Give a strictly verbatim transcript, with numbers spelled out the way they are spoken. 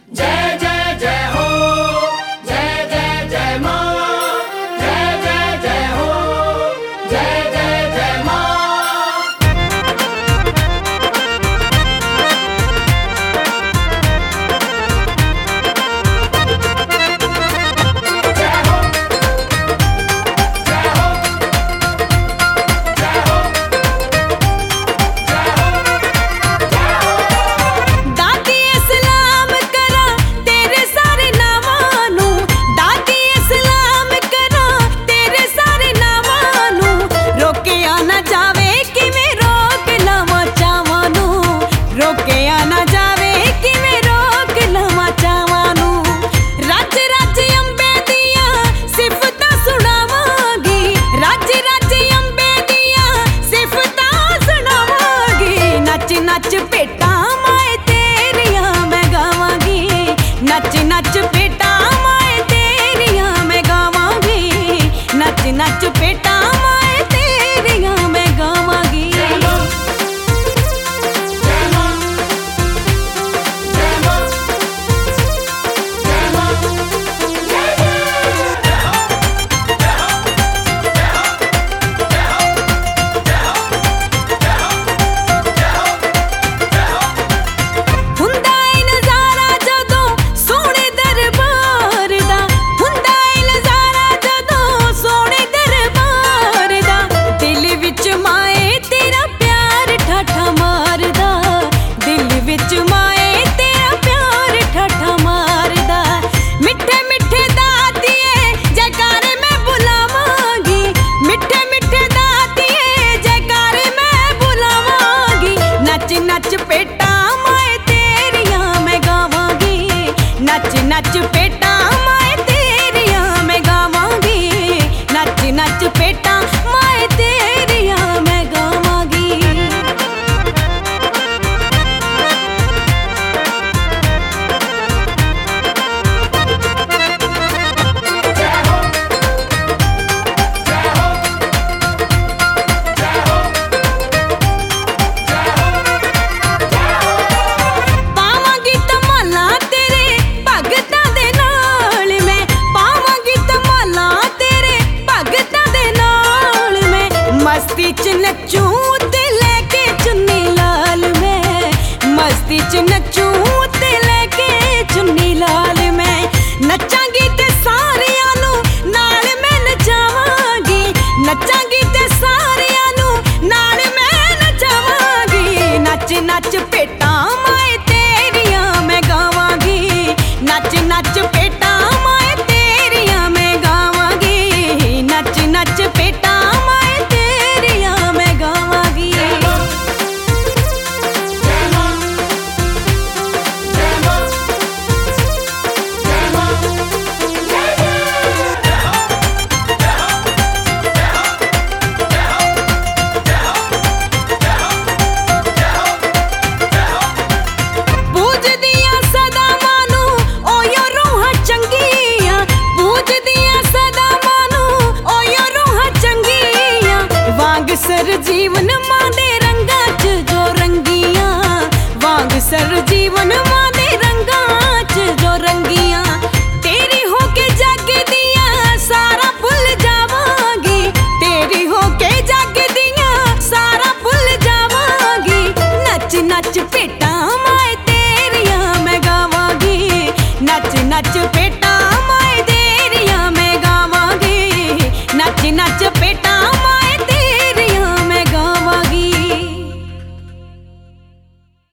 जय जय जय हो, जय जय जय माँ, जय जय जय हो, जय जय जय माँ। जय हो, जय हो, जय हो, जय हो, जय हो। दादी इस्लाम करा तेरे सारे नावां नू, दादी इस्लाम करा तेरे सारे नावां नू, रोकिया ना जावे किवें रोक लवां चावां नू, रोकिया ना जावे किवें रोक लवां चावां नू। रज रज अंबे दियां सिफतां सुणावांगी, रज रज अंबे दियां सिफतां सुणावांगी, नच नच भेटां माए तेरियां मैं गावांगी, नच नच भेटां माए तेरियां मैं गावांगी, नच नच भेटां माए तेरियां मैं गावांगी। जय माँ, जय माँ, जय माँ, जय माँ, जय हुंदा ए नज़ारा जदों सोहणे दरबार दा, हुंदा ए नज़ारा जदों सोहणे दरबार दा, दिल विच माए तेरा प्यार ठाठा मारदा, दिल विच माए तेरा प्यार ठाठा मारदा। मिठे मिठे दातिए जयकारे मैं बुलावांगी, मिठे मिठे दातिए जयकारे मैं बुलावांगी, नच नच पेटा माए तेरियां मैं गावांगी, नच नच पेटा माए तेरियां मैं गावांगी, नच नच पेटा माए तेरियां मैं गावांगी। हो, जय हो, जय हो, जय हो, जय हो। पावांगी धमालां तेरे भगतां दे नाल मैं, पावांगी धमालां तेरे भगतां दे नाल मैं, मस्ती च नच्चूं ते लेके चुन्नी लाल मैं, मस्ती च नच्चूं ते लेके चुन्नी लाल मैं, नच्चांगी ते सारियां नू नाल मैं नचावांगी, नच्चांगी ते सारियां नू नाल मैं नचावांगी, नच नच भेटां माए तेरियां मैं गावांगी, नच नच भेटां माए तेरियां मैं गावांगी, नच नच भेटां माए तेरियां मैं गावांगी। जय माँ, जय माँ, जय माँ, जय माँ, जय पूजदियां सदा मानू ओयो रूहां चंगियां, पूजदियां सदा मानू ओयो रूहां चंगियां, वांग सर जीवन मां दे रंगां च जो रंगियां, वांग सर जीवन मां दे रंगां च जो रंगियां, तेरी होके जगदियां सारा भुल जावांगी, तेरी होके जगदियां सारा भुल जावांगी, नच नच भेटां माए तेरियां मैं गावांगी, नच नच भेटां